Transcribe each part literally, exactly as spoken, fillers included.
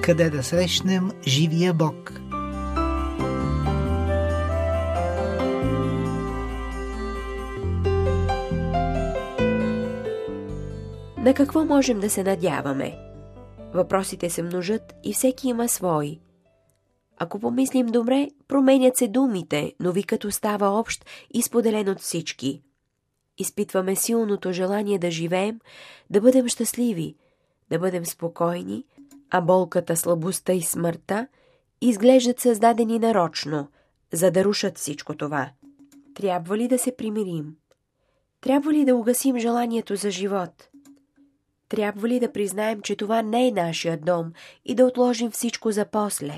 къде да срещнем живия Бог. На какво можем да се надяваме? Въпросите се множат и всеки има свои. Ако помислим добре, променят се думите, но викът остава общ и споделен от всички. Изпитваме силното желание да живеем, да бъдем щастливи, да бъдем спокойни, а болката, слабостта и смъртта изглеждат създадени нарочно, за да рушат всичко това. Трябва ли да се примирим? Трябва ли да угасим желанието за живот? Трябва ли да признаем, че това не е нашия дом и да отложим всичко за после?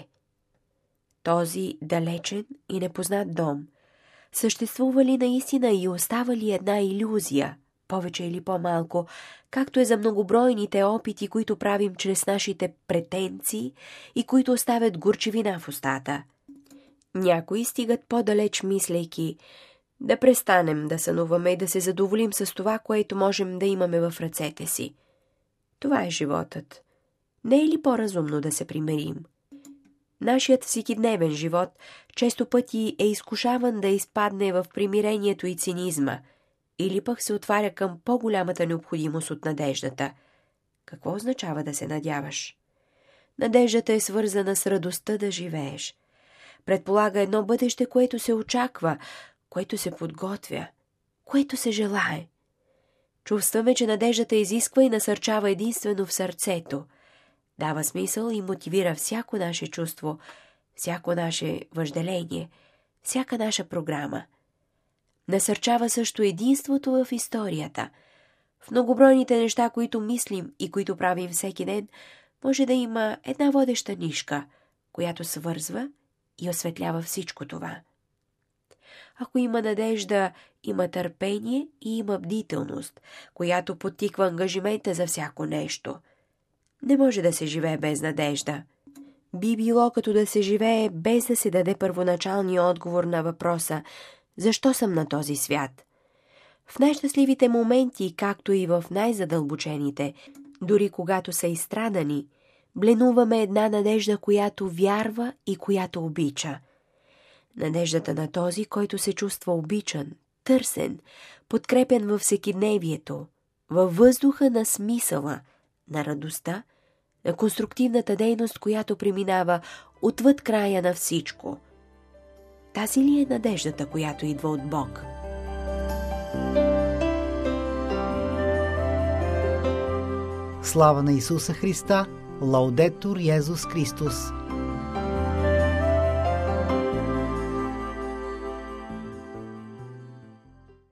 Този далечен и непознат дом съществува ли наистина и остава ли една илюзия, повече или по-малко, както е за многобройните опити, които правим чрез нашите претенции и които оставят горчивина в устата? Някои стигат по-далеч, мислейки да престанем да сънуваме и да се задоволим с това, което можем да имаме в ръцете си. Това е животът. Не е ли по-разумно да се примирим? Нашият всекидневен живот често пъти е изкушаван да изпадне в примирението и цинизма, или пък се отваря към по-голямата необходимост от надеждата. Какво означава да се надяваш? Надеждата е свързана с радостта да живееш. Предполага едно бъдеще, което се очаква, което се подготвя, което се желае. Чувстваме, че надеждата изисква и насърчава единствено в сърцето. Дава смисъл и мотивира всяко наше чувство, всяко наше въжделение, всяка наша програма. Насърчава също единството в историята. В многобройните неща, които мислим и които правим всеки ден, може да има една водеща нишка, която свързва и осветлява всичко това. Ако има надежда, има търпение и има бдителност, която подтиква ангажимента за всяко нещо. Не може да се живее без надежда. Би било като да се живее без да се даде първоначалния отговор на въпроса «Защо съм на този свят?». В най-щастливите моменти, както и в най-задълбочените, дори когато са изстрадани, бленуваме една надежда, която вярва и която обича. Надеждата на този, който се чувства обичан, търсен, подкрепен във всекидневието, във въздуха на смисъла, на радостта, на конструктивната дейност, която преминава отвъд края на всичко. Тази ли е надеждата, която идва от Бог? Слава на Исуса Христа! Лаудетур Йезус Христос!